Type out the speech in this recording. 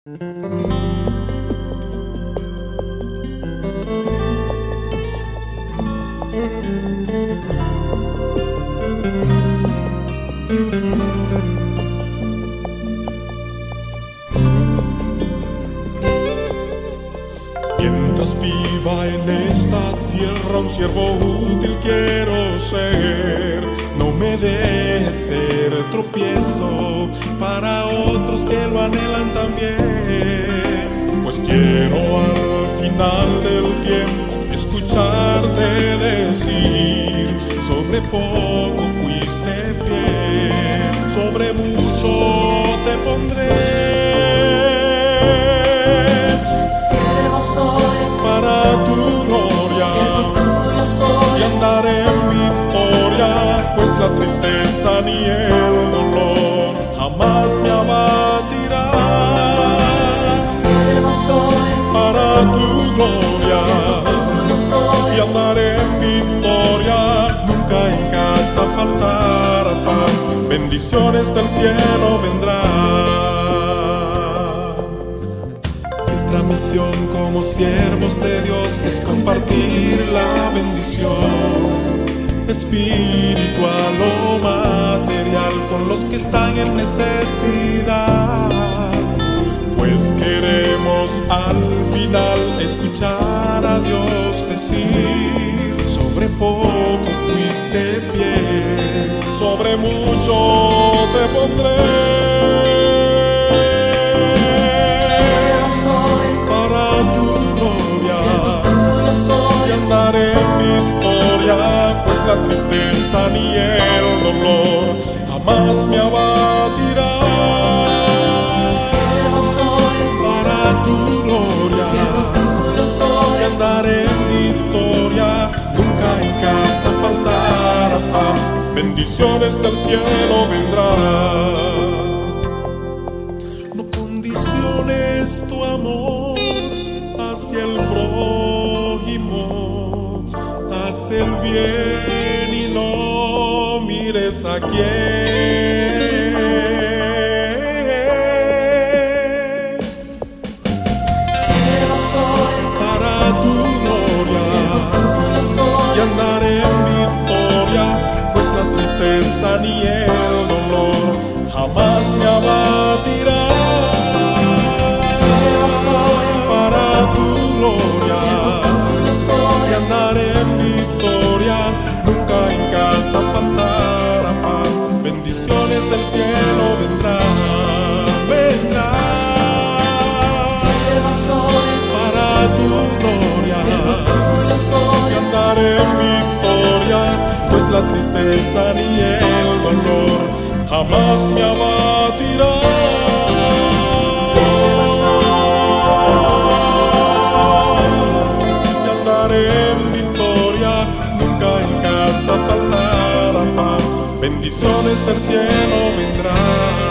Mientras viva en esta tierra un siervo útil quiero ser. No me dejes ser tropiezo para otros que lo anhelan también. Pues quiero al final del tiempo escucharte decir: sobre poco fuiste fiel, sobre mucho te pondré. Para tu gloria, y andaré en victoria, pues la tristeza ni el dolor jamás me abatirá. Para tu gloria, y andaré en victoria, nunca en casa faltará pan, bendiciones del cielo vendrán. Nuestra misión como siervos de Dios es compartir la bendición espiritual o material con los que están en necesidad. Pues queremos al final escuchar a Dios decir: sobre poco fuiste fiel, sobre mucho te pondré. Andaré en victoria, pues la tristeza ni el dolor jamás me abatirá. Para tu gloria, y andaré en victoria, nunca en casa faltará pan, bendiciones del cielo vendrán. No condiciones tu amor hacia el prójimo, haz el bien y no mires a quién. Para tu gloria, y andaré en victoria, pues la tristeza ni el dolor jamás me abatirá. Para tu gloria, y andaré en victoria, nunca en casa faltará pan, bendiciones del cielo vendrán, para tu gloria, y andaré en victoria, pues la tristeza ni el dolor jamás me abatirá. En victoria, nunca en casa faltará pan, bendiciones del cielo vendrán.